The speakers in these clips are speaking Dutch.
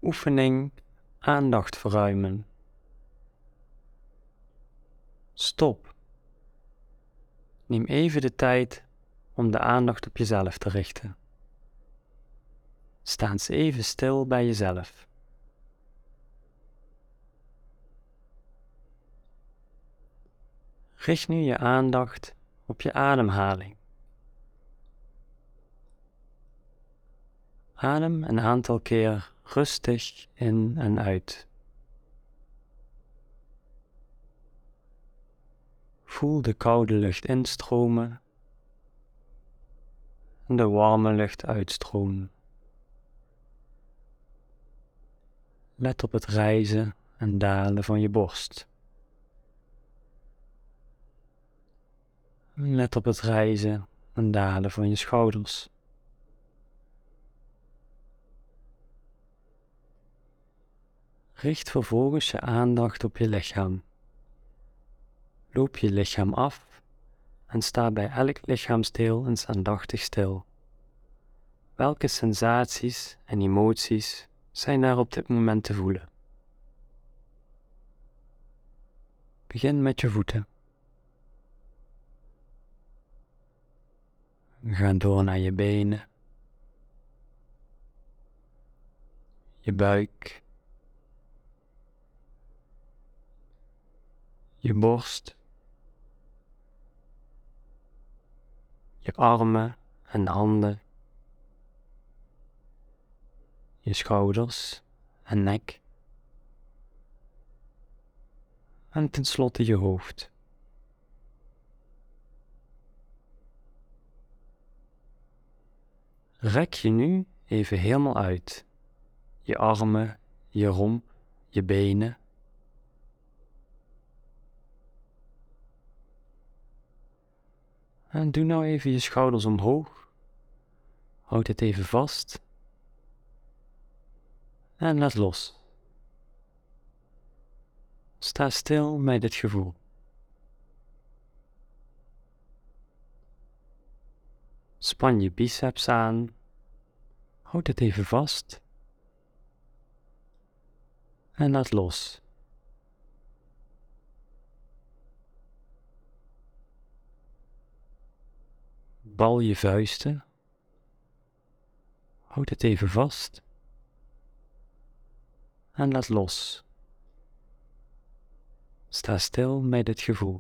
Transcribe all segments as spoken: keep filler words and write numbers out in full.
Oefening aandacht verruimen. Stop. Neem even de tijd om de aandacht op jezelf te richten. Sta eens even stil bij jezelf. Richt nu je aandacht op je ademhaling. Adem een aantal keer rustig in en uit. Voel de koude lucht instromen en de warme lucht uitstromen. Let op het rijzen en dalen van je borst. Let op het rijzen en dalen van je schouders. Richt vervolgens je aandacht op je lichaam. Loop je lichaam af en sta bij elk lichaamsdeel eens aandachtig stil. Welke sensaties en emoties zijn daar op dit moment te voelen? Begin met je voeten. We gaan door naar je benen, je buik, je borst, je armen en handen, je schouders en nek en tenslotte je hoofd. Rek je nu even helemaal uit. Je armen, je romp, je benen. En doe nou even je schouders omhoog. Houd het even vast. En laat los. Sta stil bij dit gevoel. Span je biceps aan. Houd het even vast. En laat los. Bal je vuisten. Houd het even vast. En laat los. Sta stil bij dit gevoel.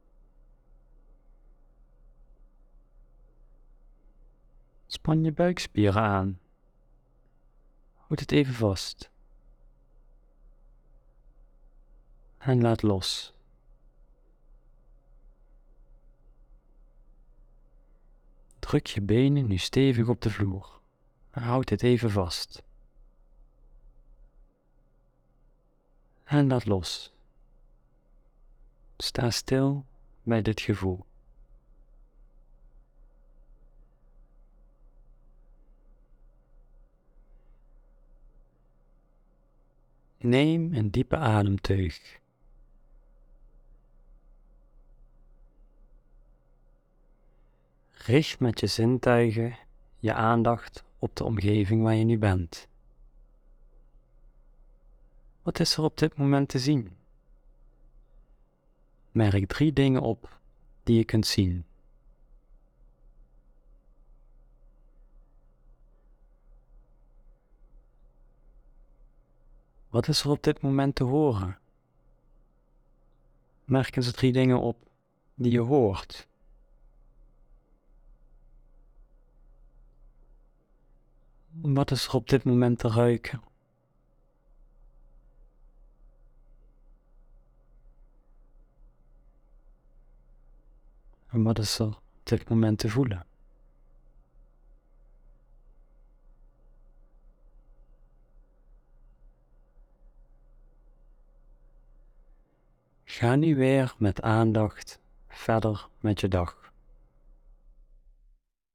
Span je buikspieren aan. Houd het even vast. En laat los. Druk je benen nu stevig op de vloer. En houd het even vast. En laat los. Sta stil bij dit gevoel. Neem een diepe ademteug. Richt met je zintuigen je aandacht op de omgeving waar je nu bent. Wat is er op dit moment te zien? Merk drie dingen op die je kunt zien. Wat is er op dit moment te horen? Merk eens drie dingen op die je hoort. Wat is er op dit moment te ruiken? En wat is er op dit moment te voelen? Ga nu weer met aandacht verder met je dag.